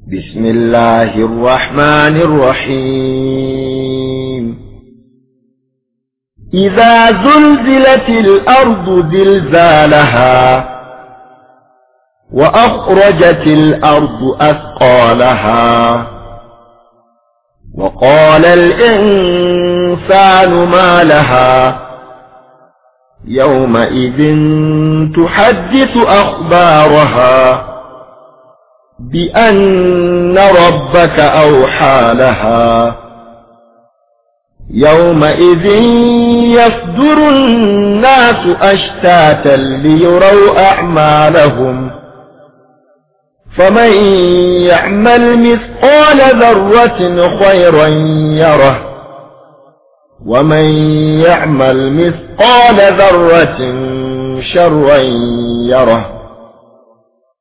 بسم الله الرحمن الرحيم إذا زلزلت الأرض زلزالها وأخرجت الأرض أثقالها وقال الإنسان ما لها يومئذ تحدث أخبارها بأن ربك أوحى لها يومئذ يصدر الناس أشتاتا ليروا أعمالهم فمن يعمل مثقال ذرة خيرا يره ومن يعمل مثقال ذرة شرا يره